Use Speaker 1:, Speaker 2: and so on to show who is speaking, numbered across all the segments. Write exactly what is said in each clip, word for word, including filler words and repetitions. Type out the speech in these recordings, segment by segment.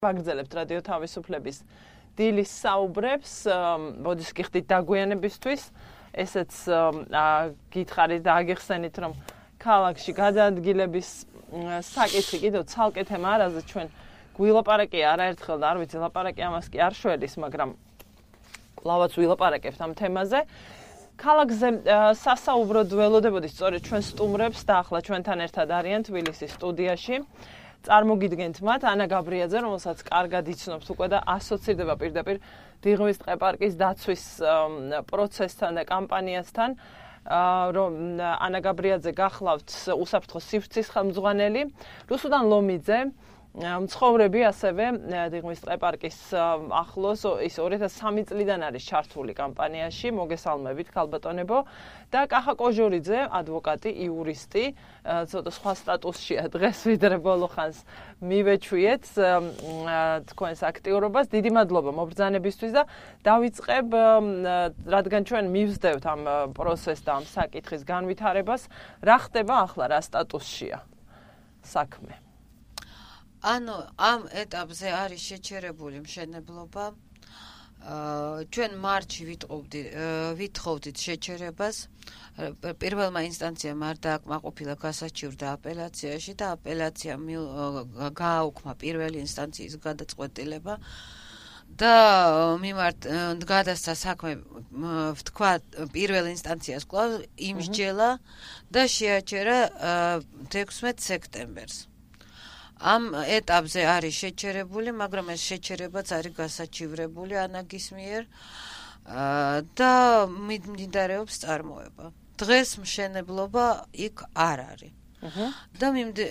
Speaker 1: ვაგრძელებთ რადიო თავისუფლების დილის საუბრებს, მოდის გიხდით დაგვიანებისთვის, ესეც გითხარით და აგიხსენით, რომ ქალაქში გადაადგილების საკითხი კიდევ ცალკე თემა, რაზეც ჩვენ გვილაპარაკია არაერთხელ და არ ვიცი, ლაპარაკი ამას კი არ შველის, მაგრამ კვლავაც ვილაპარაკებთ ამ თემაზე. ქალაქზე სასაუბრო ველოდებოდი სწორედ ჩვენ სტუმრებს და ახლა ჩვენთან ერთად არიან თბილისის სტუდიაში. წარმოგიდგენთ მათ ანა გაბრიაძე, რომელსაც კარგად იცნობთ უკვე და ასოცირდება პირდაპირ დიღმის ტყეპარკის დაცვის პროცესთან და კამპანიასთან. რომ ანა გაბრიაძე გახლავთ უსაფრთხო სივრცის ხელმძღვანელი, რუსუდან ლომიძე, მცხოვრები ასევე დიღმის ტყეპარკის ახლოს ის ორი ათას სამი წლიდან არის ჩართული კამპანიაში, მოგესალმებით ქალბატონებო და კახა კოჟორიძე, ადვოკატი, იურისტი, ცოტა სხვა სტატუსშია დღეს ვიდრე ბოლო ხანს მივეჩვიეთ თქვენს აქტიურობას. დიდი მადლობა მობრძანებისთვის და დავიწყებ, რადგან ჩვენ მივსდევთ ამ პროცესს და ამ საკითხის განვითარებას, რა ხდება ახლა, რა სტატუსშია საქმე?
Speaker 2: ანუ ამ ეტაპზე არის შეჩერებული მშენებლობა. ჩვენ მარტში ვითხოვდით შეჩერებას. პირველმა ინსტანციამ არ დააკმაყოფილა, გასაჩივრდა აპელაციაში და აპელაციამ გააუქმა პირველი ინსტანციის გადაწყვეტილება და მიმართ გადასცა საქმე ვთქვა პირველ ინსტანციას კვლავ იმსჯელა და შეაჩერა თექვსმეტ სექტემბერს. ამ ეტაპზე არის შეჩერებული, მაგრამ ეს შეჩერებაც არის გასაჩივრებული ანაგის მიერ და მიმდინარეობს წარმოება. დღეს მშენებლობა იქ არ არის. და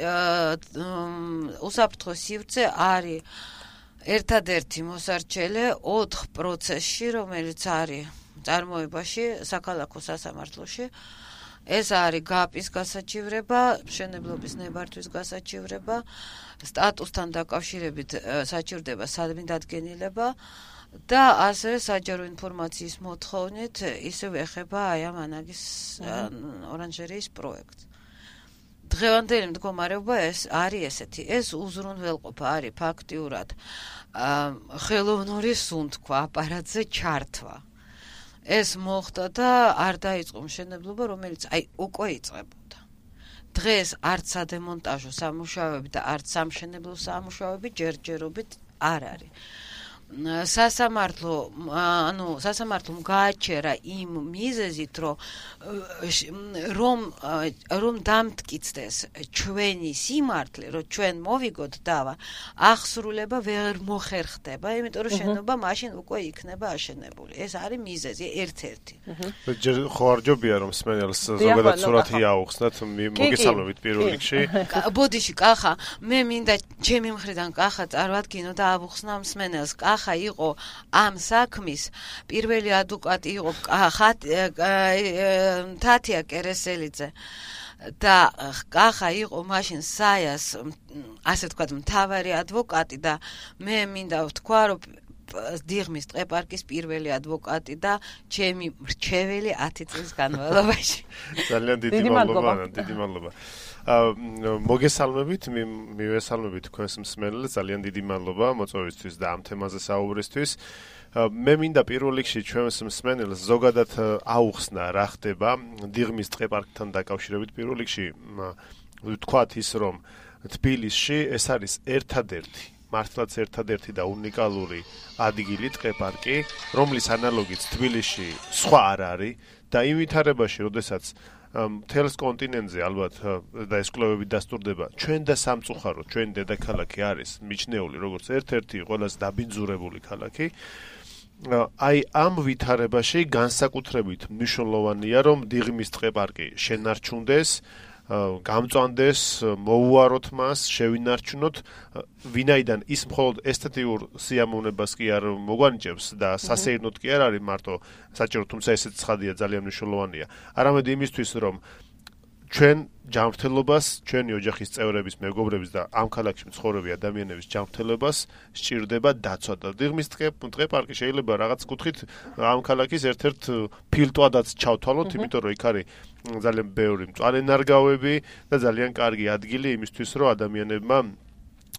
Speaker 2: უსაფრთხო სივრცე არის ერთადერთი მოსარჩელე ოთხ პროცესში, რომელიც არის წარმოებაში საქალაქო სასამართლოში. ეს არის გაპის გასაჩივრება, მშენებლობის ნებართვის გასაჩივრება, სტატუსთან დაკავშირებით საჩივრდება სადმიდადგენილება და ასევე საჯარო ინფორმაციის მოთხოვნით ისევ ეხება აი ამ ანაგის ორანჟერეის პროექტს. დღევანდელი მდგომარეობა ეს არის ესეთი, ეს უზრუნველყოფა არის ფაქტიურად ხელოვნური სუნთქვა აპარატზე ჩართვა. ეს მოხდა და არ დაიწყო მშენებლობა, რომელიც აი უკვე იწყებოდა. დღეს არც სადემონტაჟო სამუშაოები და არც სამშენებლო სამუშაოები ჯერჯერობით არ არის. სასამართლო, ანუ სასამართლომ გააჩერა იმ მიზეზით, რომ რომ რომ დამტკიცდეს ჩვენი სიმართლე, რომ ჩვენ მოვიგოთ დავა, აღსრულება ვერ მოხერხდება, იმიტომ რომ შენობა მაშინ უკვე იქნება აშენებული. ეს არის მიზეზი ერთ-ერთი.
Speaker 3: ხო არ ჯობია რომ სმენელს ზოგადად სურათი აუხსნათ, მოგესალმებით პირველ რიგში.
Speaker 2: ბოდიში კახა, მე მინდა ჩემი მხრიდან კახა წარვადგინო და ავუხსნა სმენელს. ხა იყო ამ საქმის პირველი ადვოკატი იყო თათია კერესელიძე და კახა იყო მაშინ საიას ასე ვთქვათ მთავარი ადვოკატი და მე მინდა ვთქვა რომ დიღმის ტყეპარკის პირველი ადვოკატი და ჩემი მრჩეველი ათი წლის განმავლობაში.
Speaker 3: ძალიან დიდი მადლობა, დიდი მადლობა. მოგესალმებით, მივესალმებით თქვენს მსმენელს, ძალიან დიდი მადლობა მოწვევისთვის და ამ თემაზე საუბრისთვის. მე მინდა პირველ რიგში ჩვენს მსმენელს ზოგადად აუხსნა რა ხდება დიღმის ტყეპარკთან დაკავშირებით. პირველ რიგში ვთქვათ ის, რომ თბილისში ეს არის ერთადერთი მართლაც ერთადერთი და უნიკალური ადგილი ტყეპარკი, რომლის ანალოგიც თბილისში სხვა არ არის და იმ ვითარებაში, როდესაც მთელს კონტინენტზე ალბათ და ეს კვლევები დასტურდება, ჩვენ და სამწუხაროდ ჩვენი დედაქალაქი არის მიჩნეული როგორც ერთ-ერთი ყველაზე დაბინძურებული ქალაქი. აი ამ ვითარებაში განსაკუთრებით მნიშვნელოვანია, რომ დიღმის ტყეპარკი შენარჩუნდეს, გამწვანდეს, მოუაროთ მას, შევინარჩუნოთ, ვინაიდან ის მხოლოდ ესთეტიურ სიამოვნებას კი არ მოგვანიჭებს და სასეირნოდ კი არ არის მარტო საჭირო, თუმცა ესეც ცხადია, ძალიან მნიშვნელოვანია. არამედ იმისთვის, რომ ჩვენ ჯანმრთელობას, ჩვენი ოჯახის წევრების, მეგობრების და ამ ქალაქში მცხოვრები ადამიანების ჯანმრთელობას სჭირდება დაცვა და დიღმის ტყეპარკი შეიძლება რაღაც კუთხით ამ ქალაქის ერთ-ერთ ფილტვადაც ჩავთვალოთ, იმიტომ რომ იქ არის ძალიან ბევრი მწვანე ნარგავები და ძალიან კარგი ადგილი იმისთვის, რომ ადამიანებმა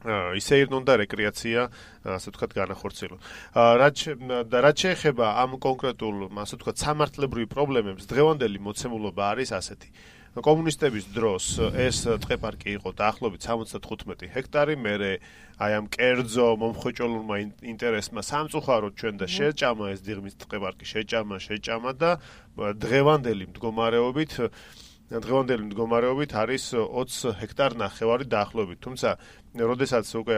Speaker 3: ისე ირნონდა რეკრეაცია, ასე ვთქვათ, განახორციელო. რაც და რაც შეეხება ამ კონკრეტულ, ასე ვთქვათ, სამართლებრივ პრობლემებს, დღევანდელი მოცემულობა არის ასეთი. კომუნისტების დროს ეს ტყეპარკი იყო დაახლოებით სამოცდათხუთმეტი ჰექტარი, მერე აი ამ კერძო მომხოჭოლურმა ინტერესმა სამწუხაროდ ჩვენ და შეჭამა ეს დიღმის ტყეპარკი, შეჭამა, შეჭამა და დღევანდელი მდგომარეობით დღევანდელი მდგომარეობით არის ოცი ჰექტარ ნახევარი დაახლოებით. თუმცა, როდესაც უკვე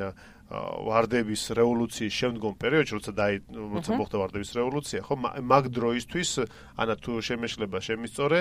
Speaker 3: ვარდების რევოლუციის შემდგომ პერიოდში, როცა დაი როცა მოხდა ვარდების რევოლუცია, ხო, მაგ დროისთვის, ანა თუ შემეშლება შემისწორე,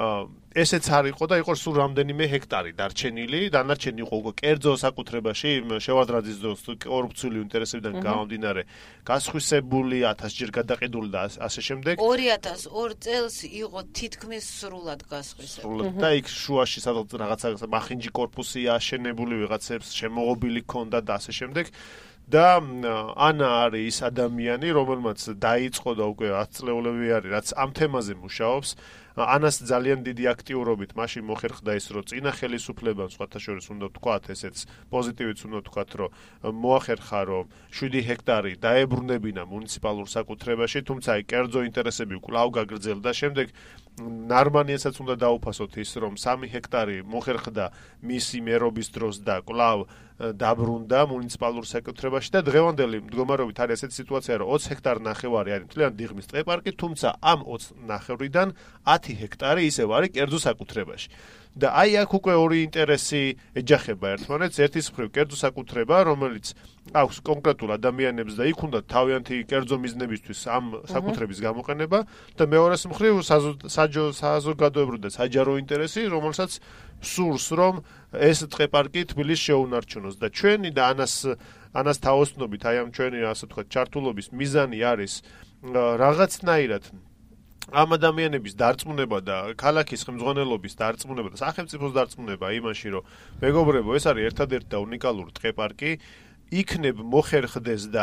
Speaker 3: ესეც არ იყო და იყო სულ რამდენიმე ჰექტარი დარჩენილი, დანარჩენი იყო უკვე კერძო საკუთრებაში, შევარდნაძის დროს კორუფციული ინტერესებიდან გამომდინარე, გასხვისებული, ათასჯერ გადაყიდული და ასე შემდეგ.
Speaker 2: ორი ათას ორი წელს იყო თითქმის სრულად გასხვისებული.
Speaker 3: და იქ შუაში სადღაც რაღაცა მახინჯი კორპუსი აშენებული, ვიღაცებს შემოღობილი ქონდა და ასე შემდეგ. და ანა არის ის ადამიანი, რომელმაც დაიწყო და უკვე ათი წლეულები არის, რაც ამ თემაზე მუშაობს. ანას ძალიან დიდი აქტიურობით მაშინ მოხერხდა ის, რომ წინა ხელისუფლებამ სხვათა შორის უნდა ვთქვათ, ესეც პოზიტივიც უნდა ვთქვათ, რომ მოახერხა, რომ შვიდი ჰექტარი დაებრუნებინა მუნიციპალურ საკუთრებაში, თუმცა აი კერძო ინტერესები კვლავ გაგრძელდა. შემდეგ ნარმანიასაც უნდა დაუფასოთ ის, რომ სამი ჰექტარი მოხერხდა მისი მერობის დროს და კვლავ დაბრუნდა მუნიციპალურ საკუთრებაში და დღევანდელი მდგომარეობით არის ესეთი სიტუაცია, რომ ოცი ჰექტარი ნახევარი არის მთლიანი დიღმის ტყეპარკი, თუმცა ამ ოცი ნახევრიდან ათი ჰექტარი ისევ არის კერძო საკუთრებაში. და აი აქ უკვე ორი ინტერესი ეჯახება ერთმანეთს, ერთის მხრივ კერძო საკუთრება, რომელიც აქვს კონკრეტულ ადამიანებს და იქ უნდა თავიანთი კერძო მიზნებისთვის ამ საკუთრების გამოყენება და მეორეს მხრივ საზოგადოებრივი და საჯარო ინტერესი, რომელსაც სურს, რომ ეს ტყეპარკი თბილისს შეუნარჩუნოს და ჩვენი და ანას ანას თაოსნობით, აი ამ ჩვენი ასე ვთქვათ, ჩართულობის მიზანი არის რაღაცნაირად ამ ადამიანების დარწმუნება და ქალაქის ხელმძღვანელობის დარწმუნება და სახელმწიფოს დარწმუნება იმაში, რომ მეგობრებო, ეს არის ერთადერთი და უნიკალური ტყეპარკი, იქნებ მოხერხდეს და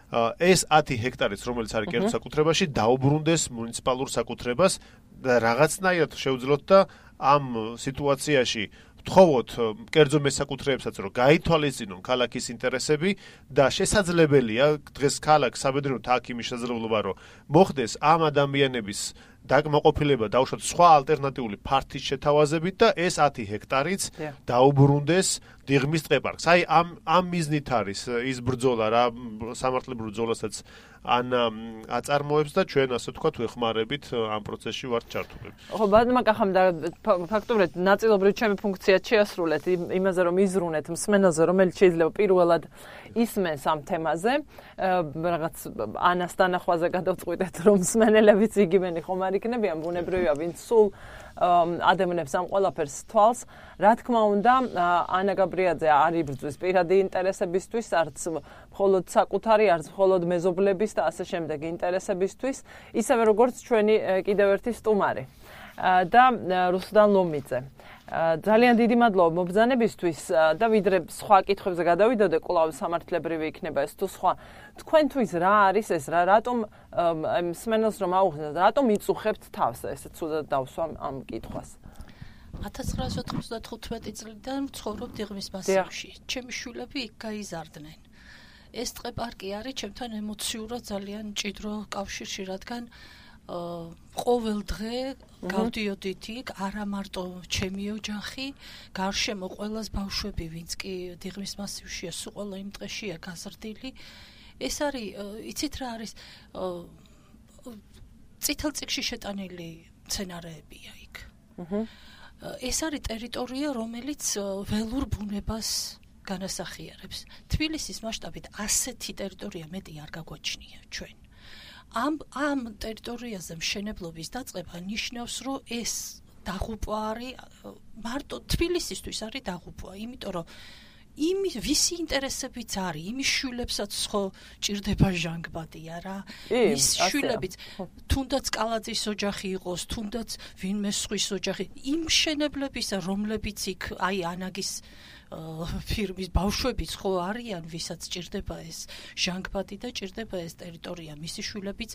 Speaker 3: ეს ათი ჰექტარიც, რომელიც არის კერძო საკუთრებაში, დაუბრუნდეს მუნიციპალურ საკუთრებას და რაღაცნაირად შევძლოთ და ამ სიტუაციაში ვთხოვოთ კერძო მესაკუთრეებსაც, რომ გაითვალისწინონ ქალაქის ინტერესები და შესაძლებელია დღეს ქალაქს საბედნიეროდ აქ იმის შესაძლებლობა, რომ მოხდეს ამ ადამიანების დაკმაყოფილება დაუშვათ სხვა ალტერნატიული ფართის შეთავაზებით და ეს ათი ჰექტარიც დაუბრუნდეს დიღმის ტყეპარკს. აი ამ ამ მიზნით არის ის ბრძოლა რა სამართლებრივ ბრძოლასაც ან აწარმოებს და ჩვენ ასე ვთქვათ ვეხმარებით ამ პროცესში ვართ ჩართულები.
Speaker 1: ხო, ბადმაკახამ და ფაქტობრივად ნაწილობრივ ჩემი ფუნქცია შეასრულეთ იმაზე, რომ იზრუნეთ მსმენელზე, რომელიც შეიძლება პირველად ისმენს ამ თემაზე, რაღაც ანას დანახვაზე გადავწყვიტეთ, რომ მსმენელებიც იგივენი ხომ არ იქნებიან, ბუნებრივია, ვინც სულ ადამიანებს ამ ყველაფერს თვალს. რა თქმა უნდა, ანა გაბრიაძე არ იბრძვის პირადი ინტერესებისთვის, არც მხოლოდ საკუთარი, არც მხოლოდ მეზობლების და ასე შემდეგ ინტერესებისთვის, ისევე როგორც ჩვენი კიდევ ერთი სტუმარი და რუსლან ლომიძე. ძალიან დიდი მადლობა მობრძანებისთვის და ვიდრე სხვა კითხვებზე გადავიდოდე, კვლავ სამართლებრივი იქნება ეს თუ სხვა. თქვენთვის რა არის ეს რა, რატომ მსმენელს რომ აუხსნათ, რატომ იწუხებთ თავს, ესე ცუდად დავსვამ ამ კითხვას.
Speaker 4: ათას ცხრაასი ოცდათხუთმეტი წლიდან ვცხოვრობ დიღმის მასივში. ჩემი შვილები იქ გაიზარდნენ. ეს ტყეპარკი არის ჩემთან ემოციურად ძალიან მჭიდრო კავშირში, რადგან ყოველ დღე გავდიოდით იქ, არა მარტო ჩემი ოჯახი, გარშემო ყველას ბავშვები, ვინც კი დიღმის მასივშია, სულ ყველა იმ დღეშია გაზრდილი. ეს არის, იცით რა არის, წითელ წიგნში შეტანილი მცენარეებია იქ. ეს არის ტერიტორია, რომელიც ველურ ბუნებას განასახიერებს. თბილისის მასშტაბით ასეთი ტერიტორია მეტი არ გაგვაჩნია ჩვენ. ამ ამ ტერიტორიაზე მშენებლობის დაწყება ნიშნავს, რომ ეს დაღუპვა არის მარტო თბილისისთვის არის დაღუპვა, იმიტომ რომ იმის ვისი ინტერესებიც არის, იმის შვილებსაც ხო ჭირდება ჟანგბადია რა. ის შვილებიც თუნდაც კალაძის ოჯახი იყოს, თუნდაც ვინმე სხვის ოჯახი, იმ მშენებლებისა, რომლებიც იქ აი ანაგის ფირმის ბავშვებიც ხო არიან, ვისაც ჭირდება ეს ჟანგბადი და ჭირდება ეს ტერიტორია, მისი შვილებიც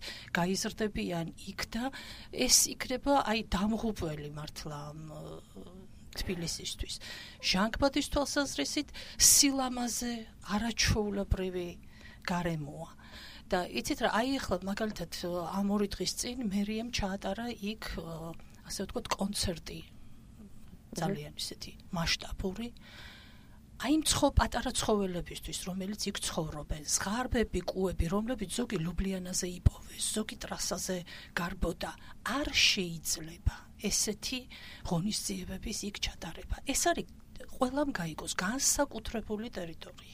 Speaker 4: გაიზრდებიან იქ და ეს იქნება აი დამღუპველი მართლა თბილისისთვის. ჟანგბადის თვალსაზრისით სილამაზე არაჩვეულებრივი გარემოა. და იცით რა, აი ახლა მაგალითად ამ ორი დღის წინ მერიამ ჩაატარა იქ ასე ვთქვათ კონცერტი ძალიან ისეთი მასშტაბური. აი იმ ცხო პატარა ცხოველებისთვის, რომელიც იქ ცხოვრობენ, ზღარბები, კუები, რომლებიც ზოგი ლუბლიანაზე იპოვეს, ზოგი ტრასაზე გარბოდა, არ შეიძლება ესეთი ღონისძიებების იქ ჩატარება. ეს არის ყველამ გაიგოს განსაკუთრებული ტერიტორია.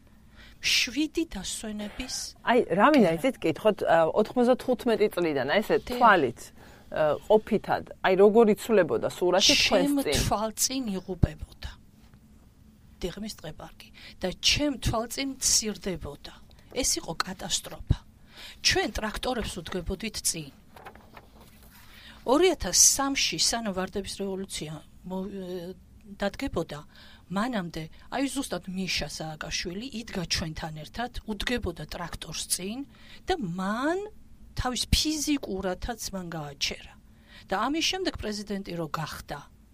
Speaker 4: შვიდი დასვენების.
Speaker 1: აი, რამინდა იცით კითხოთ ოთხმოცდათხუთმეტი წლიდან, აი ესე თვალით ყოფითად, აი როგორ იცვლებოდა სურათი თქვენს წინ?
Speaker 4: ჩემ თვალწინ იღუპებოდა. დიღმის ტყეპარკი და ჩემ თვალწინ მცირდებოდა. ეს იყო კატასტროფა. ჩვენ ტრაქტორებს უდგებოდით წინ. ორი ათას სამში სანამ ვარდების რევოლუცია დადგებოდა, მანამდე აი ზუსტად მიშა სააკაშვილი იდგა ჩვენთან ერთად, უდგებოდა ტრაქტორს წინ და მან თავის ფიზიკურადაც მან გააჩერა. და ამის შემდეგ პრეზიდენტი რო გახდა.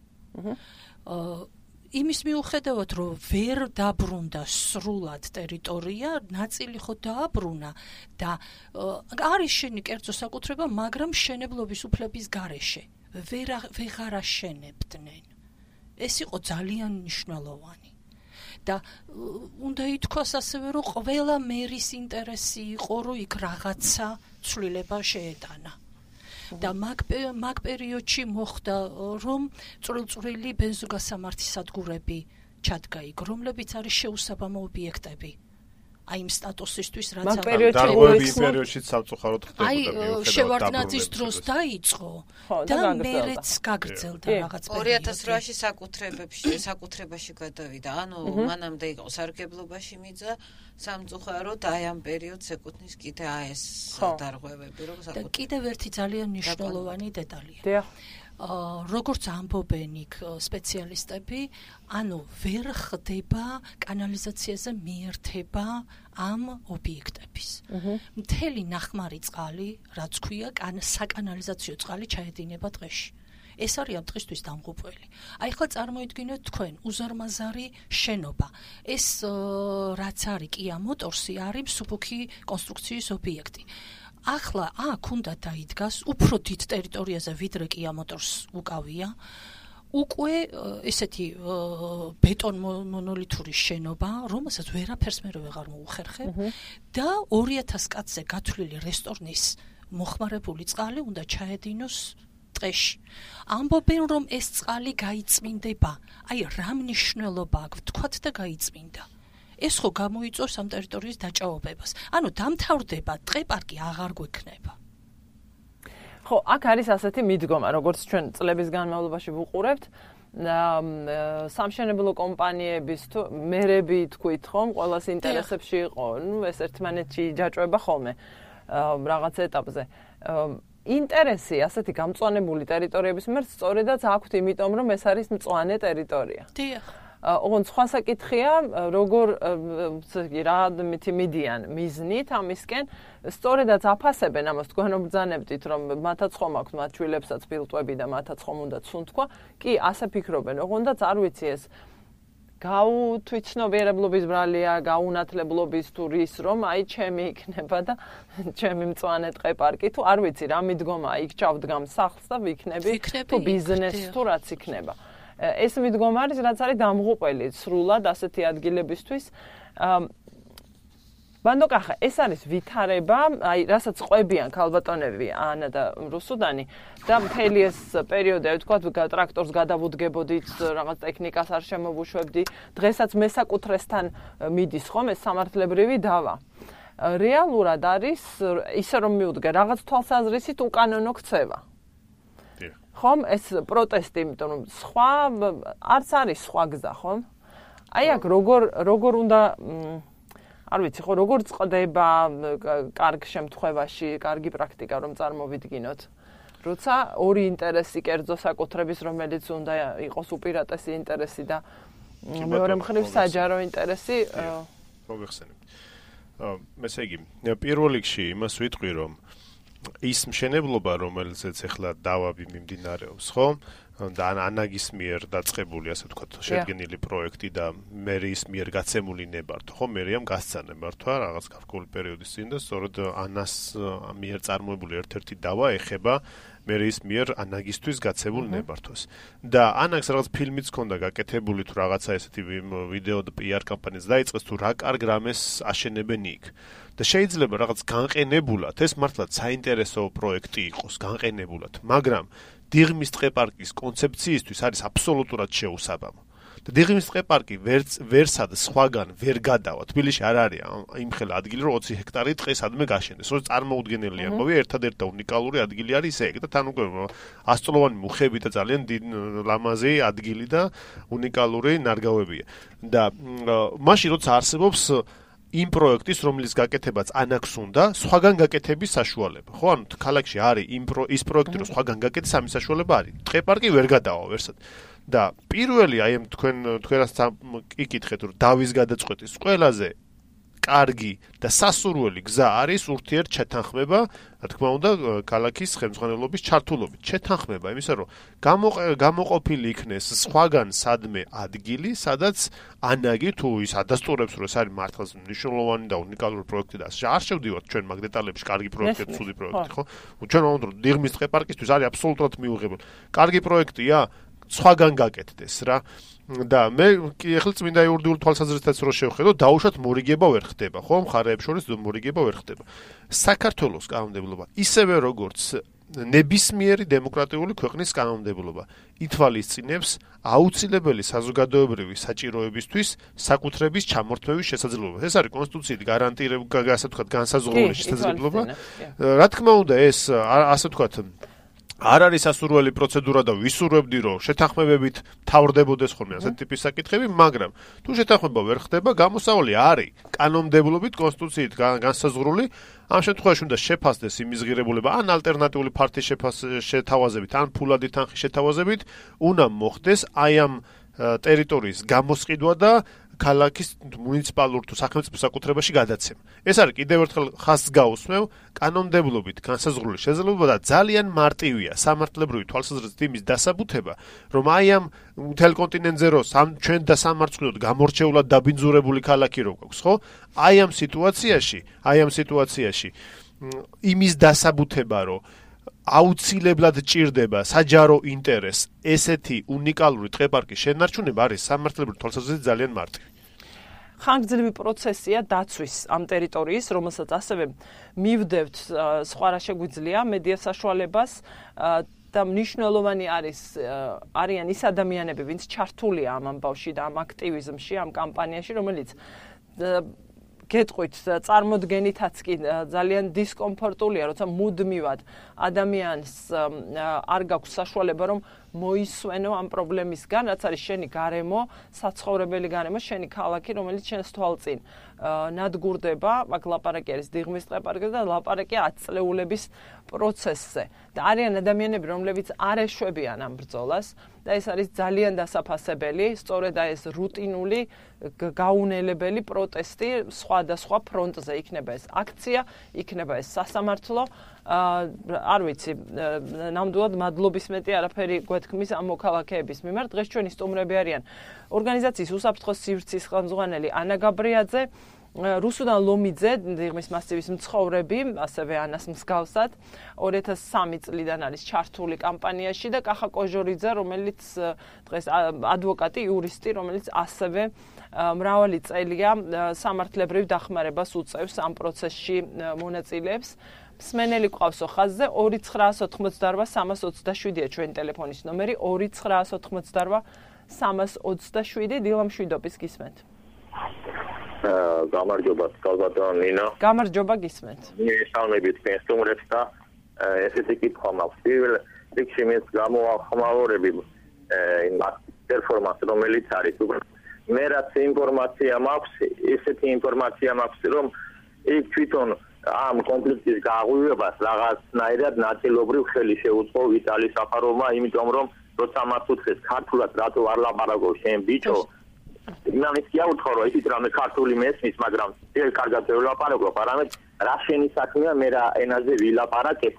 Speaker 4: აა იმის მიუხედავად, რომ ვერ დაბრუნდა სრულად ტერიტორია, ნაწილი ხო დააბრუნა და არის შენი კერძო საკუთრება, მაგრამ მშენებლობის უფლების გარეშე ვერ ვეღარ აშენებდნენ. ეს იყო ძალიან მნიშვნელოვანი. და უნდა ითქვას ასევე, რომ ყველა მერის ინტერესი იყო, რომ იქ რაღაცა ცვლილება შეეტანა. და მაგ მაგ პერიოდში მოხდა, რომ წვრილ-წვრილი ბენზოგასამართი სადგურები ჩადგა იქ, რომლებიც არის შეუსაბამო ობიექტები. აი იმ სტატუსისთვის, რაც
Speaker 1: მაგ პერიოდში
Speaker 3: სამწუხაროდ ხდებოდა.
Speaker 4: აი შევარდნაძის დროს დაიწყო და მერეც გაგრძელდა რაღაც პერიოდი.
Speaker 2: ორი ათას რვაში საკუთრებებში, საკუთრებაში გადავიდა. ანუ მანამდე იყო სარგებლობაში მიწა, სამწუხაროდ აი ამ პერიოდს ეკუთვნის კიდე აი ეს დარღვევები, რომ
Speaker 4: და კიდევ ერთი ძალიან მნიშვნელოვანი დეტალია.
Speaker 1: დიახ.
Speaker 4: აა როგორც ამბობენ იქ სპეციალისტები, ანუ ვერ ხდება კანალიზაციაზე მიერთება ამ ობიექტების. მთელი ნახმარი წყალი, რაც ქვია, საკანალიზაციო წყალი ჩაედინება ტყეში. ეს არის ამ დღისთვის დამღუპველი. აი ხლა წარმოიდგინეთ თქვენ უზარმაზარი შენობა. ეს რაც არის კია მოტორსი, არის მსუბუქი კონსტრუქციის ობიექტი. ახლა აქ უნდა დაიდგას უფრო დიდ ტერიტორიაზე, ვიდრე კია მოტორს უკავია. უკვე ესეთი ბეტონ მონოლითური შენობა, რომელსაც ვერაფერს მე ვეღარ მოუხერხებ და ორი ათას კაცზე გათვლილი რესტორნის მოხმარებული წყალი უნდა ჩაედინოს ტყეში. ამბობენ, რომ ეს წყალი გაიწმინდება. აი რა მნიშვნელობა აქვს, თქვათ და გაიწმინდა. ეს ხო გამოიწვევს ამ ტერიტორიის დაჭაობებას. ანუ დამთავრდება, ტყეპარკი აღარ გვექნება.
Speaker 1: ხო, აქ არის ასეთი მიდგომა, როგორც ჩვენ წლების განმავლობაში ვუყურებთ, სამშენებლო კომპანიების თუ მერები თქვით ხომ, ყველას ინტერესებში იყო, ნუ ეს ერთმანეთში ჯაჭვება ხოლმე რაღაც ეტაპზე. ინტერესი ასეთი გამწვანებული ტერიტორიების მიმართ სწორედაც აქვთ, იმიტომ რომ ეს არის მწვანე ტერიტორია.
Speaker 4: დიახ.
Speaker 1: ოღონდ სხვა საკითხია, როგორ რა მიდიან მიზნით ამისკენ, სწორედაც აფასებენ ამას, თქვენ ბრძანებდით, რომ მათაც ხომ აქვს მათ შვილებსაც ფილტვები და მათაც ხომ უნდა თუნთქვა. კი, ასე ფიქრობენ, ოღონდაც არ ვიცი ეს გაუთვითცნობიერებლობის ბრალია, გაუნათლებლობის თუ რის, რომ აი ჩემი იქნება და ჩემი მწვანე ტყეპარკი, თუ არ ვიცი რა მიდგომა, იქ ჩავდგამ სახლს და ვიქნები თუ ბიზნესს თუ რაც იქნება. ეს მიდგომა არის, რაც არის დამღუპელი სრულად ასეთი ადგილებისთვის. ბანდოკახა, ეს არის ვითარება, აი, რასაც ყვებიან ქალბატონები ანა და რუსუდანი და მთელი ეს პერიოდი, აი ვთქვათ, ტრაქტორს გადავუდგებოდით, რაღაც ტექნიკას არ შემოვუშვებდი. დღესაც მესაკუთრესთან მიდის ხომ ეს სამართლებრივი დავა. რეალურად არის ისე რომ მიუდგე რაღაც თვალსაზრისით უკანონო ქცევა. ხომ ეს პროტესტი, იმიტომ რომ სხვა არც არის სხვა გზა, ხომ? აი აქ როგორ როგორ უნდა არ ვიცი, ხო, როგორ წდება კარგ შემთხვევაში, კარგი პრაქტიკა რომ წარმოვიდგინოთ. როცა ორი ინტერესი კერძო საკუთრების, რომელიც უნდა იყოს უპირატესი ინტერესი და მეორე მხრივ საჯარო ინტერესი,
Speaker 3: მოგეხსენებთ. მე ესე იგი, პირველ რიგში იმას ვიტყვი, რომ ის მშენებლობა, რომელზეც ახლა დავაბი მიმდინარეობს, ხო? და ანაგის მიერ დაწყებული, ასე ვთქვათ, შედგენილი პროექტი და მერის მიერ გაცემული ნებართვა, ხო, მერიამ გასცა ნებართვა რაღაც გარკვეული პერიოდის წინ და სწორედ ანას მიერ წარმოებული ერთ-ერთი დავა ეხება მერის მიერ ანაგისთვის გაცემულ ნებართვას. და ანაგს რაღაც ფილმიც ჰქონდა გაკეთებული თუ რაღაცა ესეთი ვიდეო და პი არ კამპანიაც დაიწყეს თუ რა კარგ რამეს აშენებენ იქ. და შეიძლება რაღაც განყენებულად ეს მართლაც საინტერესო პროექტი იყოს, განყენებულად, მაგრამ დიღმის ტყეპარკის კონცეფციისთვის არის აბსოლუტურად შეუსაბამო. და დიღმის ტყეპარკი ვერც ვერსა და სხვაგან ვერ გადავა. თბილისში არ არის იმ ხელ ადგილი, რომ ოცი ჰექტარი ტყე სადმე გაშენდეს. რომ წარმოუდგენელი ამბავი, ერთადერთი და უნიკალური ადგილი არის ეგ და თან უკვე ასწლოვანი მუხები და ძალიან ლამაზი ადგილი და უნიკალური ნარგავებია. და მაშინ როცა არსებობს იმ პროექტის, რომლის გაკეთებაც ანაკს უნდა, სხვაგან გაკეთების საშუალება. ხო, ანუ ქალაქში არის იმ ის პროექტი, რომ სხვაგან გაკეთდეს, ამის საშუალება არის. ტყეპარკი ვერ გადავა ვერსად. და პირველი აი ამ თქვენ თქვენას იკითხეთ, რომ დავის გადაწყვეტის ყველაზე კარგი და სასურველი გზა არის ურთიერთ ჩეთანხმება, რა თქმა უნდა, ქალაქის ხელმძღვანელობის ჩართულობით. ჩეთანხმება იმისა, რომ გამოყოფილი იქნეს სხვაგან სადმე ადგილი, სადაც ანაგი თუ ის ადასტურებს, რომ ეს არის მართლაც მნიშვნელოვანი და უნიკალური პროექტი და ასე არ შევდივართ ჩვენ მაგ დეტალებში, კარგი პროექტი, ცუდი პროექტი, ხო? ჩვენ ვამბობთ, რომ დიღმის ტყეპარკისთვის არის აბსოლუტურად მიუღებელი. კარგი პროექტია, სხვაგან გაკეთდეს რა. და მე ეხლა წმინდა იურიდიული თვალსაზრისითაც რო შევხედო, დაუშვათ მორიგება ვერ ხდება, ხო? მხარეებს შორის მორიგება ვერ ხდება. საქართველოს კანონმდებლობა, ისევე როგორც ნებისმიერი დემოკრატიული ქვეყნის კანონმდებლობა, ითვალისწინებს აუცილებელი საზოგადოებრივი საჭიროებისთვის საკუთრების ჩამორთმევის შესაძლებლობას. ეს არის კონსტიტუციით გარანტირებული, ასე ვთქვათ, განსაზღვრული შესაძლებლობა. რა თქმა უნდა, ეს ასე ვთქვათ, არ არის სასურველი პროცედურა და ვისურვებდი, რომ შეთანხმებებით თავრდებოდეს ხოლმე ასეთი ტიპის საკითხები, მაგრამ თუ შეთანხმება ვერ ხდება, გამოსავალი არის კანონმდებლობით კონსტიტუციით განსაზღვრული. ამ შემთხვევაში უნდა შეფასდეს იმის ღირებულება, ან ალტერნატიული ფართის შეთავაზებით, ან ფულადი თანხის შეთავაზებით, უნდა მოხდეს აი ამ ტერიტორიის გამოსყიდვა და ქალაქის მუნიციპალურ თუ სახელმწიფო საკუთრებაში გადაცემა. ეს არის კიდევ ერთხელ ხაზს გაუსმევ, კანონმდებლობით განსაზღვრული შესაძლებლობა და ძალიან მარტივია სამართლებრივი თვალსაზრისით იმის დასაბუთება, რომ აი ამ მთელ კონტინენტზე რო ჩვენ და სამართლოდ გამორჩეულად დაბინძურებული ქალაქი რო გვაქვს, ხო? აი ამ სიტუაციაში, აი ამ სიტუაციაში იმის დასაბუთება, რომ აუცილებლად ჭირდება საჯარო ინტერესს ესეთი უნიკალური ტყეპარკის შენარჩუნება არის სამართლებრივი თვალსაზრისით ძალიან მარტივი.
Speaker 1: ხანგრძლივი პროცესია დაცვის ამ ტერიტორიის, რომელსაც ასევე მივდევთ სხვა რა შეგვიძლია მედია საშუალებას და მნიშვნელოვანი არის არიან ის ადამიანები, ვინც ჩართულია ამ ამბავში და ამ აქტივიზმში, ამ კამპანიაში, რომელიც გეტყვით, წარმოდგენითაც კი ძალიან დისკომფორტულია, როცა მუდმივად ადამიანს არ გაქვს საშუალება, რომ მოისვენო ამ პრობლემისგან, რაც არის შენი გარემო, საცხოვრებელი გარემო, შენი ქალაქი, რომელიც შენს თვალწინ ნადგურდება, მაგ ლაპარაკი არის დიღმის ტყეპარკზე და ლაპარაკი ათწლეულების პროცესზე. და არიან ადამიანები, რომლებიც არ ეშვებიან ამ ბრძოლას და ეს არის ძალიან დასაფასებელი, სწორედ ეს რუტინული, გაუნელებელი პროტესტი სხვადასხვა ფრონტზე. იქნება ეს აქცია, იქნება ეს სასამართლო, არ ვიცი, ნამდვილად მადლობის მეტი არაფერი გვეთქმის ამ მოქალაქეების მიმართ. დღეს ჩვენი სტუმრები არიან ორგანიზაციის უსაფრთხო სივრცის ხელმძღვანელი ანა გაბრიაძე, რუსუდან ლომიძე, დიღმის მასივის მცხოვრები, ასევე ანას მსგავსად, ორი ათას სამი წლიდან არის ჩართული კამპანიაში და კახა კოჟორიძე, რომელიც დღეს ადვოკატი, იურისტი, რომელიც ასევე მრავალი წელია სამართლებრივ დახმარებას უწევს ამ პროცესში მონაწილეებს. მსმენელი ყავსო ხაზზე ორი ცხრაას ოთხმოცდარვა სამას ოცდაშვიდია ჩვენი ტელეფონის ნომერი ორი ცხრაას ოთხმოცდარვა სამას ოცდაშვიდი. დილამ შვიდობის გისმენთ.
Speaker 5: გამარჯობა, კალბატონ ნინო.
Speaker 1: გამარჯობა, გისმენთ.
Speaker 5: მისალმებით თქვენ სტუმრებს და ესეთი კითხვა მაქვს. პირველ რიგში მე გამოახმაურები იმ პერფორმანს, რომელიც არის. მე რაც ინფორმაცია მაქვს, ესეთი ინფორმაცია მაქვს, რომ იქ თვითონ ამ კონფლიქტის გაღვივებას რაღაცნაირად ნაწილობრივ ხელი შეუწყო ვიტალი საფაროვმა, იმიტომ რომ როცა მას უთხრეს ქართულად რატო არ ლაპარაკო შენ ბიჭო, იმის კი აუთხოვ რომ ისიც რამე ქართული მესმის, მაგრამ ეს კარგად ვლაპარაკობ, არამედ რა შენი საქმეა მე რა ენაზე ვილაპარაკებ.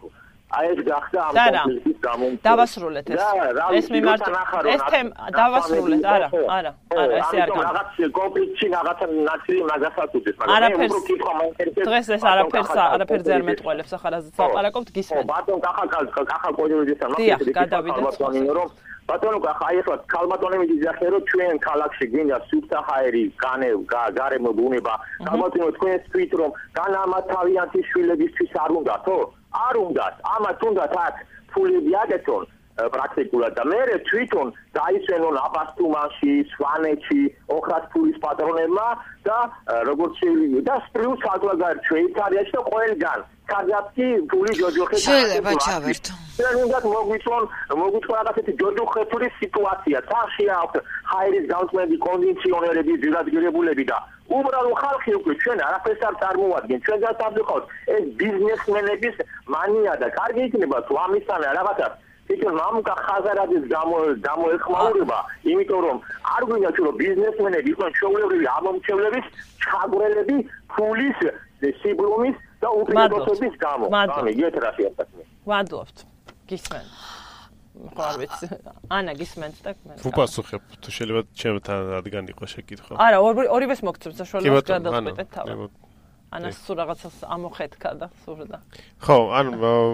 Speaker 5: აი ეს გახდა ამ კონფლიქტის გამომწვევი.
Speaker 1: დავასრულეთ ეს. ეს მიმართ ეს თემა დავასრულეთ, არა, არა, არა, ესე არ გავა.
Speaker 5: რაღაც კონფლიქტში რაღაცა ნაწილი მაგასაც უთის,
Speaker 1: მაგრამ მე უფრო კითხვა მაინტერესებს. დღეს ეს არაფერს არაფერზე არ მეტყველებს, ახლა რაზეც ლაპარაკობთ, გისმენთ.
Speaker 5: ბატონ კახა კახა კოჯოვიძესთან
Speaker 1: დიახ, გადავიდეთ.
Speaker 5: ბატონო კახა, აი ახლა ქალბატონები ძახე რომ ჩვენ ქალაქში გინდა სუბსაჰაერი განე გარემო ბუნება. ქალბატონო თქვენ თქვით რომ განამათავიანთი შვილებისთვის არ უნდათო? არ უნდათ, ამათ უნდათ აქ ფულები აკეთონ პრაქტიკულად და მე თვითონ დაისვენონ აბასთუმანში, სვანეთში, ოქრატფურის პატრონებმა და როგორც შეიძლება და სტრიუს ხალხად შვეიცარიაში და ყველგან სადაც კი ფული ჯოჯოხეთ
Speaker 2: შეიძლება ჩავერთო.
Speaker 5: ჩვენ უნდა მოგვიწონ, მოგვიწონ რაღაცეთი ჯოჯოხეთური სიტუაცია. თახში აქვს ჰაერის გამწმენდი კონდიციონერები, ძილადგირებულები და უბრალო ხალხი უკვე ჩვენ არაფერს არ წარმოადგენთ. ჩვენ გასაბდუხოთ ეს ბიზნესმენების მანია და კარგი იქნება თუ ამისთანა რაღაცა თვითონ მამუკა ხაზარაძის გამოეხმაურება, იმიტომ რომ არ გვინდა თუ ბიზნესმენები იყვნენ ჩვეულებრივი ამომრჩევლების ჩაგვრელები ფულის სიბრუმის და უპირატესობის გამო. ამიგეთ რა შეასახმე.
Speaker 1: ვადლობთ. გისმენთ. ხო არ ვიცი. ანა გისმენთ და მე.
Speaker 3: უპასუხებ თუ შეიძლება ჩემთან რადგან იყო შეკითხვა.
Speaker 1: არა, ორივეს მოგცემ საშუალებას გადავწყვეტეთ თავი. ანა სულ რაღაცას ამოხეთქა და სურდა.
Speaker 3: ხო, ანუ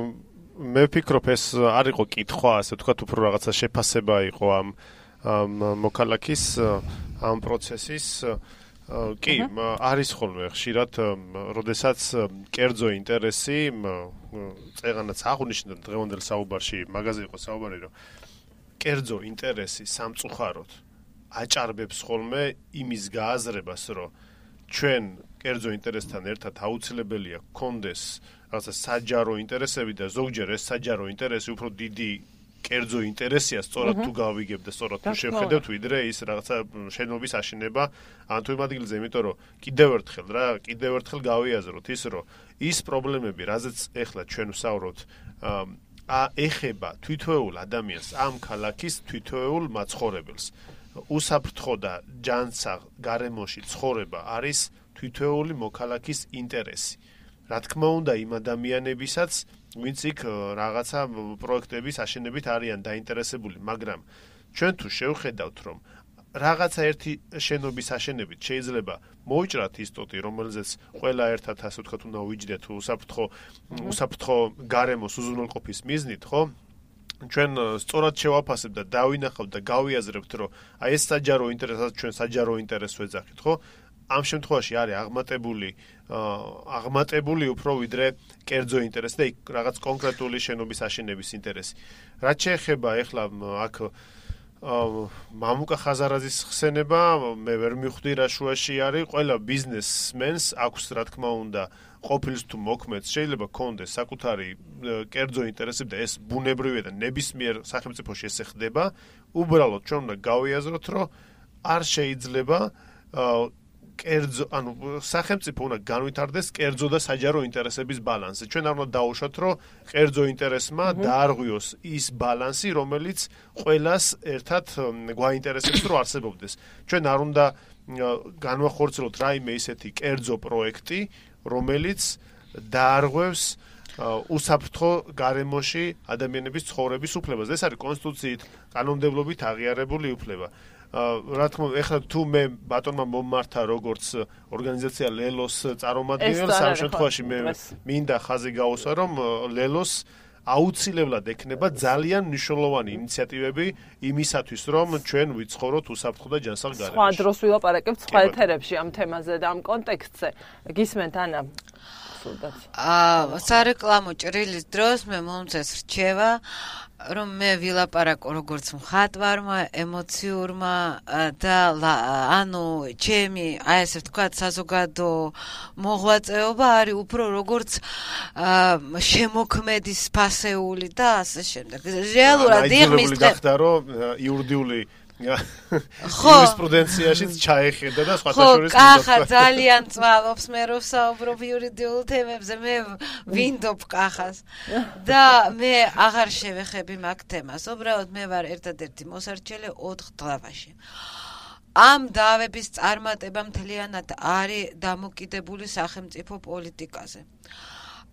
Speaker 3: მე ვფიქრობ ეს არ იყო კითხვა, ასე ვთქვათ, უფრო რაღაცა შეფასება იყო ამ მოქალაქის ამ პროცესის. კი, არის ხოლმე ხშირად, როდესაც კერძო ინტერესი წეღანაც აღნიშნდა დღევანდელ საუბარში, მაგაზე იყო საუბარი, რომ კერძო ინტერესი სამწუხაროდ აჭარბებს ხოლმე იმის გააზრებას, რომ ჩვენ კერძო ინტერესთან ერთად აუცილებელია გქონდეს რაღაცა საჯარო ინტერესები და ზოგჯერ ეს საჯარო ინტერესი უფრო დიდი კერძო ინტერესია, სწორად თუ გავიგებ და სწორად თუ შევხედებთ, ვიდრე ის რაღაცა შენობის აშენება ან თუ იმ ადგილზე, იმიტომ რომ კიდევ ერთხელ რა, კიდევ ერთხელ გავიაზროთ ის, რომ ის პრობლემები, რაზეც ეხლა ჩვენ ვსაუბრობთ, ა ეხება თვითოეულ ადამიანს, ამ ქალაქის თვითოეულ მაცხოვრებელს. უსაფრთხო და ჯანსაღ გარემოში ცხოვრება არის თვითოეული მოქალაქის ინტერესი. რა თქმა უნდა, იმ ადამიანებისაც, ვინც იქ რაღაცა პროექტების აშენებით არიან დაინტერესებული, მაგრამ ჩვენ თუ შევხედავთ, რომ რაღაცა ერთი შენობის აშენებით შეიძლება მოიჭრათ ისტოტი, რომელზეც ყველა ერთად, ასე ვთქვათ, უნდა ვიჯდეთ უსაფრთხო უსაფრთხო გარემოს უზრუნველყოფის მიზნით, ხო? ჩვენ სწორად შევაფასებთ და დავინახავთ და გავიაზრებთ, რომ აი ეს საჯარო ინტერესად ჩვენ საჯარო ინტერესს ვეძახით, ხო? ამ შემთხვევაში არის აღმატებული აღმატებული უფრო ვიდრე კერძო ინტერესი და რაღაც კონკრეტული შენობის აშენების ინტერესი. რაც შეეხება ეხლა აქ მამუკა ხაზარაძის ხსენება, მე ვერ მივხვდი რა შუაში არის, ყველა ბიზნესმენს აქვს რა თქმა უნდა ყოფილს თუ მოქმედს შეიძლება კონდეს საკუთარი კერძო ინტერესები და ეს ბუნებრივია და ნებისმიერ სახელმწიფოში ესე ხდება. უბრალოდ ჩვენ უნდა გავიაზროთ, რომ არ შეიძლება კერძო, ანუ სახელმწიფო უნდა განვითარდეს კერძო და საჯარო ინტერესების ბალანსი. ჩვენ არ უნდა დავუშვათ, რომ კერძო ინტერესმა დაარღვიოს ის ბალანსი, რომელიც ყველას ერთად გვაინტერესებს, რომ არსებობდეს. ჩვენ არ უნდა განვახორციელოთ რაიმე ისეთი კერძო პროექტი, რომელიც დაარღვევს უსაფრთხო გარემოში ადამიანების ცხოვრების უფლებას. ეს არის კონსტიტუციით, კანონმდებლობით აღიარებული უფლება. რა თქმა უნდა, ეხლა თუ მე ბატონმა მომმართა როგორც ორგანიზაცია ლელოს წარმომადგენელს, ამ შემთხვევაში მე მინდა ხაზი გაუსვა, რომ ლელოს აუცილებლად ექნება ძალიან მნიშვნელოვანი ინიციატივები იმისათვის, რომ ჩვენ ვიცხოვროთ უსაფრთხო და ჯანსაღ გარემოში.
Speaker 1: სხვა დროს ვილაპარაკებთ სხვა ეთერებში ამ თემაზე და ამ კონტექსტზე. გისმენთ ანა?
Speaker 2: აა, სარეკლამო ჭრილის დროს მე მომწეს რჩევა, რომ მე ვილაპარაკო როგორც მხატვარმა, ემოციურმა და ანუ ჩემი, აი ესე ვთქვათ, საზოგადო მოღვაწეობა არის უფრო როგორც შემოქმედის ფასეული და ასე შემდეგ. რეალურად იღმის
Speaker 3: გახდა რომ იურიდიული იურისპრუდენციაშიც ჩაეხედა და სხვათა შორის
Speaker 2: ხო, კახა ძალიან წვალობს მე რო საუბრობ იურიდიულ თემებზე, მე ვინდობ კახას და მე აღარ შევეხები მაგ თემას. უბრალოდ მე ვარ ერთადერთი მოსარჩელე ოთხ დღევაში. ამ დავების წარმატება მთლიანად არის დამოკიდებული სახელმწიფო პოლიტიკაზე.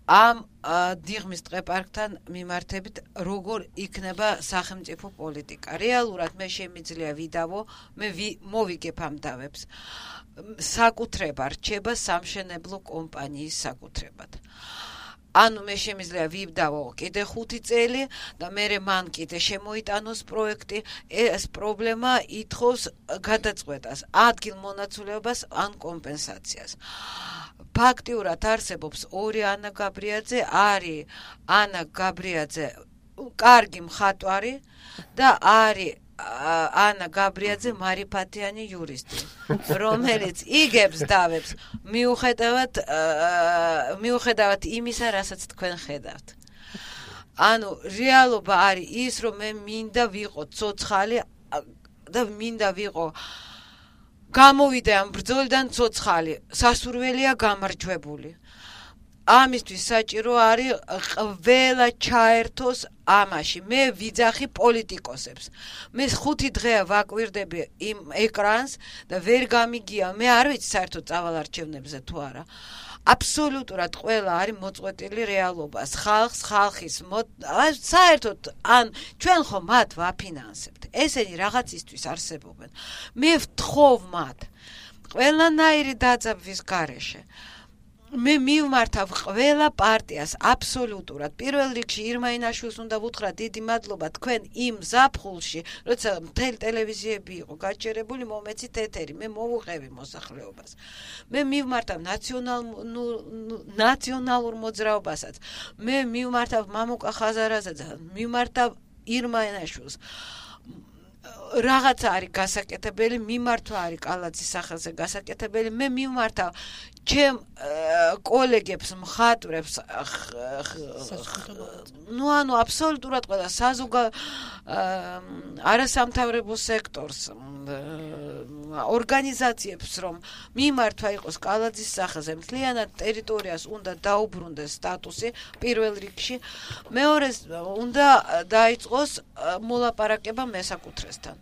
Speaker 2: ამ დიღმის ტყეპარკთან მიმართებით როგორ იქნება სახელმწიფო პოლიტიკა. რეალურად მე შემიძლია ვიდავო, მე მოვიგებ ამ დავებს. საკუთრება რჩება სამშენებლო კომპანიის საკუთრებად. ანუ მე შემიძლია ვიდავო კიდე ხუთი წელი და მე მან კიდე შემოიტანოს პროექტი, ეს პრობლემა ითხოვს გადაწყვეტას, ადგილ მონაცვლეობას ან კომპენსაციას. ფაქტიურად არსებობს ორი ანა გაბრიაძე, არის ანა გაბრიაძე კარგი მხატვარი და არის ანა გაბრიაძე მარიფათიანი იურისტი, რომელიც იგებს დავებს მიუხედავად მიუხედავად იმისა, რასაც თქვენ ხედავთ. ანუ რეალობა არის ის, რომ მე მინდა ვიყო ცოცხალი და მინდა ვიყო გამოვიდე ამ ბრძოლიდან ცოცხალი, სასურველია გამარჯვებული. ამისთვის საჭირო არის ყველა ჩაერთოს ამაში. მე ვიძახი პოლიტიკოსებს. მე ხუთი დღეა ვაკვირდები იმ ეკრანს და ვერ გამიგია. მე არ ვიცი საერთოდ წავალ არჩევნებზე თუ არა. აბსოლუტურად ყველა არის მოწყვეტილი რეალობას, ხალხს, ხალხის საერთოდ ან ჩვენ ხო მათ ვაფინანსებთ. ესენი რაღაცისთვის არსებობენ. მე ვთხოვ მათ ყველანაირი დაძაბვის გარეშე. მე მივმართავ ყველა პარტიას აბსოლუტურად. პირველ რიგში ირმაინაშვილს უნდა ვუთხრა დიდი მადლობა თქვენ იმ ზაფხულში, როცა მთელი ტელევიზიები იყო გაჭერებული, მომეცით ეთერი, მე მოვუყევი მოსახლეობას. მე მივმართავ ნაციონალურ მოძრაობასაც. მე მივმართავ მამუკა ხაზარაძეძე, მივმართავ ირმაინაშვილს. რაღაცა არის გასაკეთებელი, მიმართვა არის კალაძის სახელზე გასაკეთებელი. მე მივმართავ ჩემ კოლეგებს, მხატვრებს, ну ანუ აბსოლუტურად ყველა საზოგადო არასამთავრებო სექტორს, ორგანიზაციებს, რომ მიმართვა იყოს კალაძის სახელზე, მთლიანად ტერიტორიას უნდა დაუბრუნდეს სტატუსი პირველ რიგში, მეორე უნდა დაიწყოს მოლაპარაკება მესაკუთრესთან.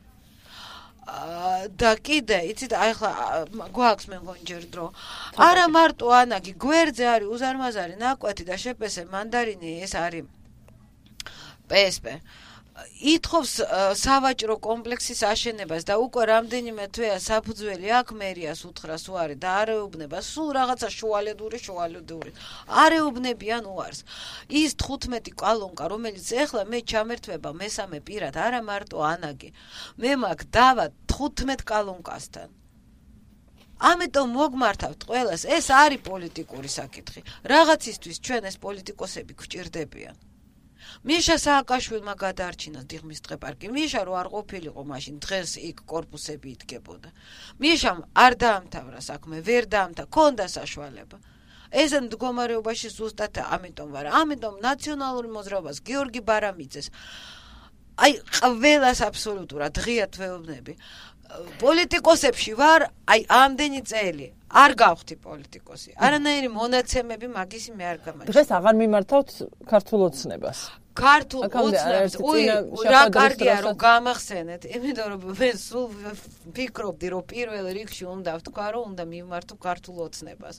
Speaker 2: და კიდე, იცით, ახლა გვაქვს მე მგონი ჯერ დრო. არა მარტო ანაგი, გვერდზე არის უზარმაზარი ნაკვეთი და შეპესე მანდარინი, ეს არის პესპე. ითხოვს სავაჭრო კომპლექსის აშენებას და უკვე რამდენიმე თვეა საფუძველი აქ მერიას უთხრას უარი და არეუბნება, სულ რაღაცა შუალედური, შუალედური. არეუბნებიან უარს. ის თხუთმეტი კალონკა, რომელიც ეხლა მე ჩამერთვება მესამე პირად, არა მარტო ანაგი. მე მაგ დავა თხუთმეტ კალონკასთან. ამიტომ მოგმართავთ ყველას, ეს არის პოლიტიკური საკითხი. რაღაცისთვის ჩვენ ეს პოლიტიკოსები გვჭირდებიან. მიშა სააკაშვილმა გადაარჩინა დიღმის ტყეპარკი. მიშა რო არ ყოფილიყო მაშინ დღეს იქ კორპუსები იდგებოდა. მიშამ არ დაამთავრა საქმე, ვერ დაამთავრა, ქონდა საშუალება. ესენ მდგომარეობაში ზუსტად ამიტომ ვარ. ამიტომ ნაციონალური მოძრაობას გიორგი ბარამიძეს აი ყველას აბსოლუტურად ღიად ვეუბნები. პოლიტიკოსებში ვარ, აი ამდენი წელი არ გავხდი პოლიტიკოსი. არანაირი მონაცემები მაგისი მე არ გამაჩნია.
Speaker 1: დღეს აღარ მიმართავთ ქართულ ოცნებას.
Speaker 2: ქართულ ოცნებას, უი, რა კარგია რომ გამახსენეთ, იმიტომ რომ მე სულ ვფიქრობდი, რომ პირველ რიგში უნდა ვთქვა, რომ უნდა მიმართო ქართულ ოცნებას.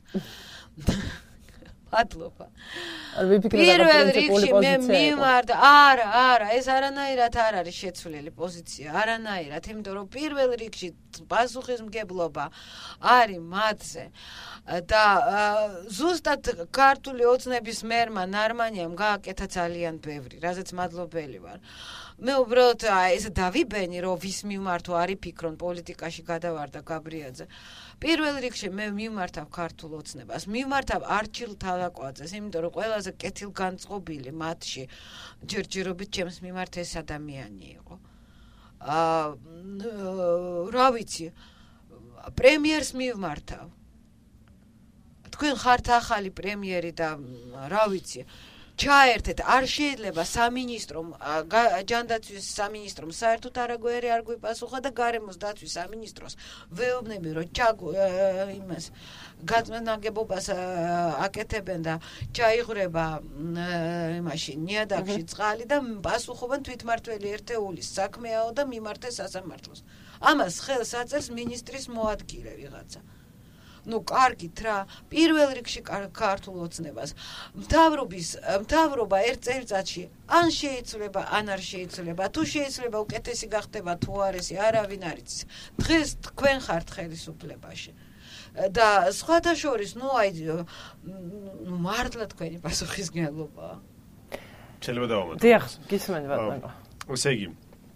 Speaker 2: მადლობა. პირველ რიგში მე მიმართ, არა, არა, ეს არანაირად არ არის შეცვლილი პოზიცია, არანაირად, იმიტომ რომ პირველ რიგში პასუხისმგებლობა არის მათზე და ზუსტად ქართული ოცნების მერმა ნარმანიამ გააკეთა ძალიან ბევრი, რაზეც მადლობელი ვარ. მე უბრალოდ ეს დავიბენი, რომ ვის მიმართო არის ფიქრონ პოლიტიკაში გადავარდა გაბრიაძე. პირველ რიგში მე მიმართავ ქართულ ოცნებას, მიმართავ არჩილ თალაკვაძეს, იმიტომ რომ ყველაზე კეთილგანწყობილი მათში ჯერჯერობით ჩემს მიმართ ეს ადამიანი იყო. აა რა ვიცი, პრემიერს მიმართავ. თქვენ ხართ ახალი პრემიერი და რა ვიცი, ჩაერთეთ, არ შეიძლება სამინისტრომ, ჯანდაცვის სამინისტრომ საერთოდ არაგვერი არ გვიპასუხა და გარემოს დაცვის სამინისტროს ვეუბნები, რომ ჩაგო იმას გაწმენდაგებობას აკეთებენ და ჩაიღრება იმაში ნიადაგში წყალი და პასუხობენ თვითმართველი ერთეულის საქმეაო და მიმართეს სასამართლოს. ამას ხელს აწერს მინისტრის მოადგილე ვიღაცა. ნუ კარგით რა პირველ რიგში ქართულ ოცნებას მთავრობის მთავრობა ერთ წელიწადში ან შეიცვლება ან არ შეიცვლება თუ შეიცვლება უკეთესი გახდება თუ არ ესი არავინ არ იცის დღეს თქვენ ხართ ხელისუფლებაში და სხვათა შორის ნუ აი ნუ მართლა თქვენი პასუხისმგებლობაა
Speaker 3: შეიძლება დავამატო
Speaker 1: დიახ გისმენთ ბატონო
Speaker 3: ესე იგი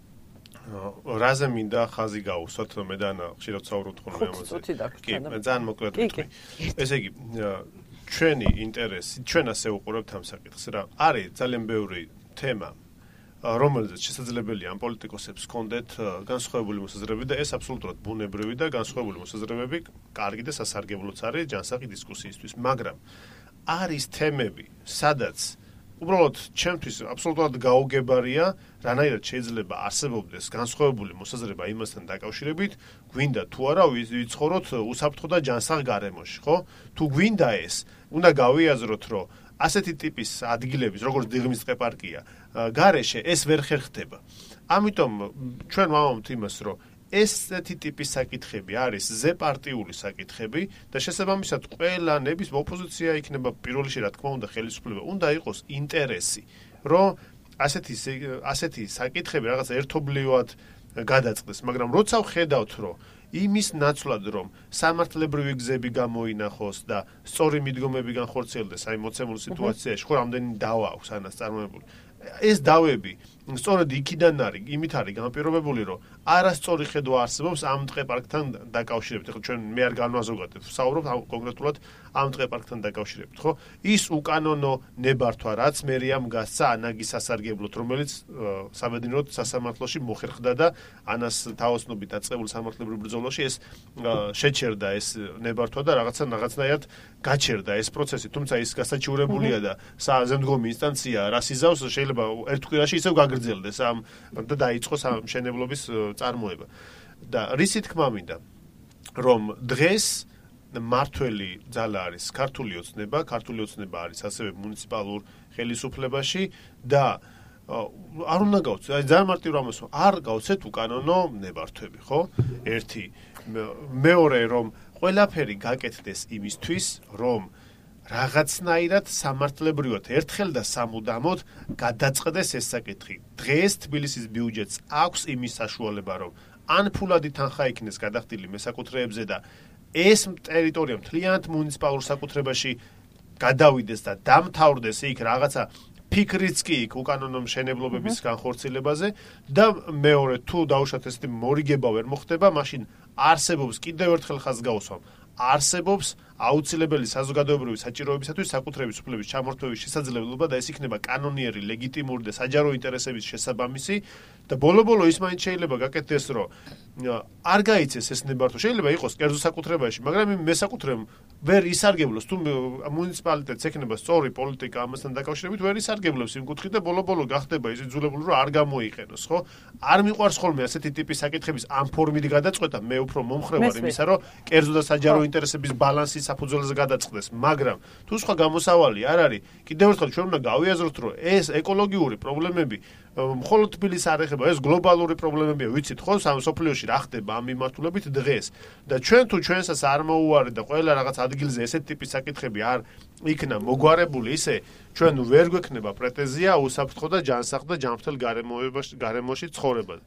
Speaker 3: რაზე მინდა ხაზი გაუსვათ მე და ანა ხშირად ვსაუბრობთ ხოლმე ამაზე კი ძალიან მოკლედ ვიტყვი ესე იგი ჩვენი ინტერესი ჩვენ ასე უყურებთ ამ საკითხს რა არის ძალიან ბევრი თემა რომელზეც შესაძლებელია ამ პოლიტიკოსებს ჰქონდეთ განსხვავებული მოსაზრებები და ეს აბსოლუტურად ბუნებრივი და განსხვავებული მოსაზრებები კარგი და სასარგებლოც არის ჯანსაღი დისკუსიისთვის მაგრამ არის თემები სადაც უბრალოდ ჩემთვის აბსოლუტურად გაუგებარია რანაირად შეიძლება არსებობდეს განსხვავებული მოსაზრება იმასთან დაკავშირებით გვინდა თუ არა ვიცხოვროთ უსაფრთხო და ჯანსაღ გარემოში ხო თუ გვინდა ეს უნდა გავიაზროთ რომ ასეთი ტიპის ადგილების როგორც დიღმის ტყეპარკია გარეშე ეს ვერ ხერხდება ამიტომ ჩვენ ვამბობთ იმას რომ ესეთი ტიპის საკითხები არის ზეპარტიული საკითხები და შესაბამისად ყველა ნების ოპოზიცია იქნება პირველ რიგში რა თქმა უნდა ხელისუფლება უნდა იყოს ინტერესი რომ ასეთი ასეთი საკითხები რაღაც ერთობლივად გადაწყდეს მაგრამ როცა ვხედავთ რომ იმის ნაცვლად რომ სამართლებრივი გზები გამოინახოს და სწორი მიდგომები განხორციელდეს აი მოცემულ სიტუაციაში ხო რამდენი დავა აქვს ანას წარმოებული ეს დავები სწორედ იქიდან არის იმით არის განპირობებული რომ არასწორი ხედვა არსებობს ამ ტყეპარკთან დაკავშირებით ხო ჩვენ მე არ განვაზოგადებ ვსაუბრობ კონკრეტულად ამ ტყეპარკთან დაკავშირებით ხო ის უკანონო ნებართვა რაც მერიამ გასცა ანაგის სასარგებლოდ რომელიც საბედნიეროდ სასამართლოში მოხერხდა და ანას თავოსნობით დაწყებულ სამართლებრივ ბრძოლაში ეს შეჩერდა ეს ნებართვა და რაღაცა რაღაცნაირად გაჩერდა ეს პროცესი თუმცა ის გასაჩივრებულია და საზემდგომი ინსტანცია რას იზავს შეიძლება ერთ კვირაში ისევ გაგრძელდეს ამ და დაიწყოს ამ მშენებლობის წარმოება და რისი თქმა მინდა რომ დღეს მართველი ძალა არის ქართული ოცნება ქართული ოცნება არის ასევე მუნიციპალურ ხელისუფლებაში და არ უნდა გავცეთ აი ძალიან მარტივ რამოს არ გავცეთ უკანონო ნებართვები ხო ერთი მეორე რომ ყველაფერი გაკეთდეს იმისთვის რომ რაღაცნაირად სამართლებრივად ერთხელ და სამუდამოდ გადაწყდეს ეს საკითხი. დღეს თბილისის ბიუჯეტს აქვს იმის საშუალება, რომ ან ფულადი თანხა იქნეს გადახდილი მესაკუთრეებზე და ეს ტერიტორია მთლიანად მუნიციპალურ საკუთრებაში გადავიდეს და დამთავრდეს იქ რაღაცა ფიქრიც კი იქ უკანონო მშენებლობების განხორციელებაზე და მეორე თუ დაუშვათ ესეთი მორიგება ვერ მოხდება, მაშინ არსებობს კიდევ ერთხელ ხაზს გავუსვამ არსებობს აუცილებელი საზოგადოებრივი საჭიროებისათვის საკუთრების უფლების ჩამორთმევის შესაძლებლობა და ეს იქნება კანონიერი, ლეგიტიმური და საჯარო ინტერესების შესაბამისი და ბოლო-ბოლო ის მაინც შეიძლება გაკეთდეს, რომ არ გაიცეს ეს ნებართვა. შეიძლება იყოს კერძო საკუთრებაში, მაგრამ იმ მესაკუთრემ ვერ ისარგებლოს თუ მუნიციპალიტეტს ექნება სწორი პოლიტიკა ამასთან დაკავშირებით, ვერ ისარგებლებს იმ კუთხით და ბოლო-ბოლო გახდება ის იძულებული, რომ არ გამოიყენოს, ხო? არ მიყვარს ხოლმე ასეთი ტიპის საკითხების ამ ფორმით გადაწყვეტა, მე უფრო მომხრევარ იმისა, რომ კერძო და საჯარო ინტერესების ბალანსი საფუძველზე გადაწყდეს, მაგრამ თუ სხვა გამოსავალი არ არის, კიდევ ერთხელ ჩვენ უნდა გავიაზროთ, რომ ეს ეკოლოგიური პრობლემები მხოლოდ თბილისს არ ეხება, ეს გლობალური პრობლემებია, ვიცით ხო, სამსოფლიოში რა ხდება ამ მიმართულებით დღეს. და ჩვენ თუ ჩვენსაც არ მოუვარეთ და ყველა რაღაც ადგილზე ესეთ ტიპის საკითხები არ იქნა მოგვარებული, ისე ჩვენ ვერ გვექნება პრეტენზია უსაფრთხო და ჯანსაღ და ჯანმრთელ გარემოში ცხოვრება.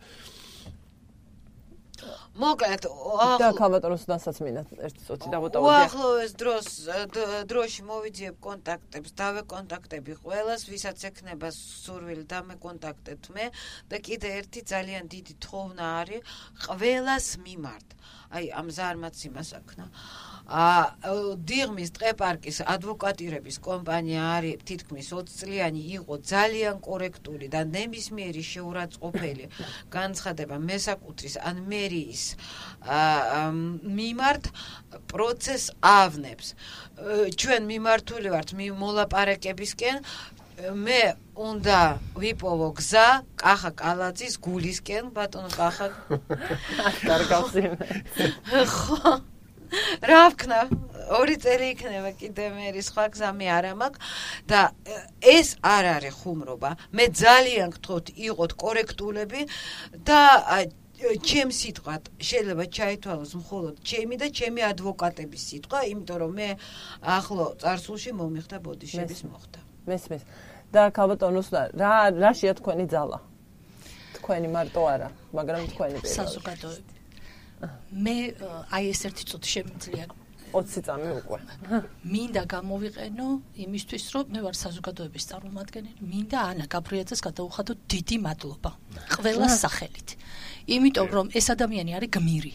Speaker 2: მოკლედ
Speaker 1: და კამატონოს დასაც მინდა ერთი წუთი დავუტოვო.
Speaker 2: უახლოეს დროს დროში მოვიძიებ კონტაქტებს, დავეკონტაქტები ყველას, ვისაც ექნება სურვილი დამეკონტაქტეთ მე და კიდე ერთი ძალიან დიდი თხოვნა არის ყველას მიმართ. აი ამ ზარმაც იმას აქნა. აა დიღმის ტყეპარკის ადვოკატირების კომპანია არის თითქმის ოცი წლიანი იყო ძალიან კორექტული და ნებისმიერი შეურაცხყოფელი განცხადება მესაკუთრის ან მერიის აა მიმართ პროცესს ავნებს. ჩვენ მიმართული ვართ მოლაპარაკებისკენ მე უნდა ვიპოვო გზა კახა კალაძის გულისკენ ბატონო კახა
Speaker 1: კარგავს იმ
Speaker 2: ხო რა ვქნა ორი წელი იქნება კიდე მე სხვა გზა მე არ მაქვს და ეს არ არის ხუმრობა მე ძალიან გთხოვთ იყოთ კორექტულები და ჩემ სიტყვად შეიძლება ჩაითვალოს მხოლოდ ჩემი და ჩემი ადვოკატების სიტყვა, იმიტომ რომ მე ახლო წარსულში მომიხდა ბოდიშების მოხდა.
Speaker 1: მესმის. და ქალბატონოს რა რაშია თქვენი ძალა? თქვენი მარტო არა, მაგრამ თქვენი პირველი.
Speaker 4: საზოგადოება. მე აი ეს ერთი წუთი შემიძლია
Speaker 1: ოცი წამი უკვე.
Speaker 4: მინდა გამოვიყენო იმისთვის, რომ მე ვარ საზოგადოების წარმომადგენელი, მინდა ანა გაბრიაძეს გადაუხადო დიდი მადლობა ყველა სახელით. იმიტომ რომ ეს ადამიანი არის გმირი.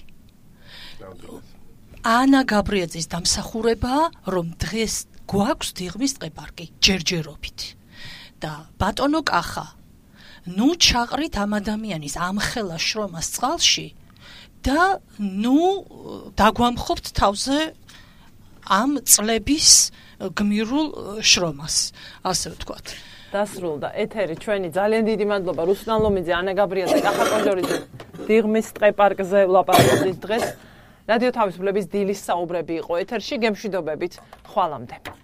Speaker 4: ანა გაბრიაძის დამსახურებაა, რომ დღეს გვაქვს დიღმის ტყეპარკი ჯერჯერობით. და ბატონო კახა, ნუ ჩაყრით ამ ადამიანის ამხელა შრომას წყალში და ნუ დაგვამხობთ თავზე ამ წლების გმირულ შრომას, ასე ვთქვათ.
Speaker 1: დასრულდა ეთერი ჩვენი. ძალიან დიდი მადლობა რუსლან ლომიძე, ანა გაბრიაძე, კახა კონჯორიძე დიღმის ტყეპარკზე ვლაპარაკობთ დღეს. რადიო თავისუფლების დილის საუბრები იყო ეთერში. გემშვიდობებით. ხვალამდე.